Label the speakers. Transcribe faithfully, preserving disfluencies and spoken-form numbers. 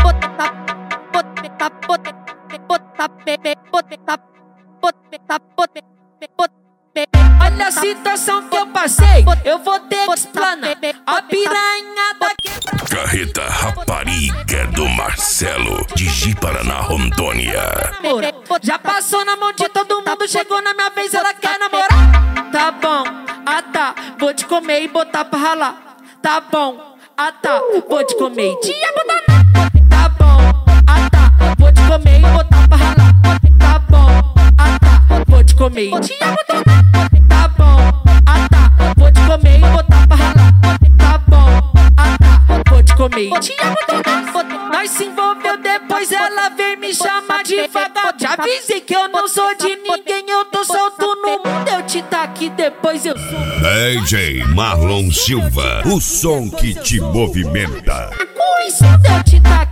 Speaker 1: Olha a situação que eu passei, eu vou ter que explanar a piranha da quebrada.
Speaker 2: Carreta Rapariga do Marcelo, de Ji-Paraná, Rondônia.
Speaker 1: Já passou na mão de todo mundo, chegou na minha vez, ela quer namorar. Tá bom, ah tá, vou te comer e botar pra ralar. Tá bom, ah tá, vou te comer e te botar. Tá bom, ah tá, vou te comer e botar pra ralar. Tá bom, ah tá, vou te comer e te botar. Tá bom, ah tá, vou te comer e botar pra ralar. Tá bom, ah tá, vou te comer e te botar. Nós se envolveu, depois ela veio me chamar de vagabundo. Já avisei que eu não sou de ninguém, eu tô solto no mundo. Eu te taquei, depois eu sou
Speaker 2: D J Marlon Silva, o som que te movimenta.
Speaker 1: com isso eu te taquei.